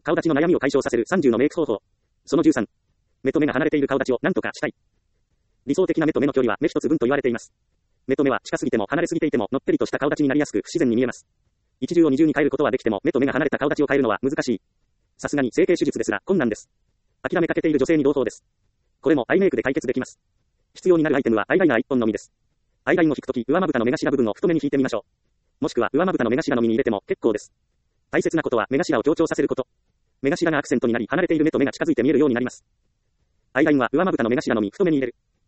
顔立ちの悩みを解消させる30のメイク方法。その13。目と目が離れている顔立ちを何とかしたい。理想的な目と目の距離は目一つ分と言われています。目と目は近すぎても離れすぎていてものっぺりとした顔立ちになりやすく不自然に見えます。一重を二重に変えることはできても目と目が離れた顔立ちを変えるのは難しい。さすがに整形手術ですが困難です。諦めかけている女性に朗報です。これもアイメイクで解決できます。必要になるアイテムはアイライナー1本のみです。アイラインを引くとき上まぶたの目頭部分を太めに引いてみましょう。もしくは上まぶたの目頭のみに入れても結構です。大切なことは目頭を強調させること。目頭がアクセントになり離れている目と目が近づいて見えるようになります。アイラインは上まぶたの目頭のみ太めに入れる。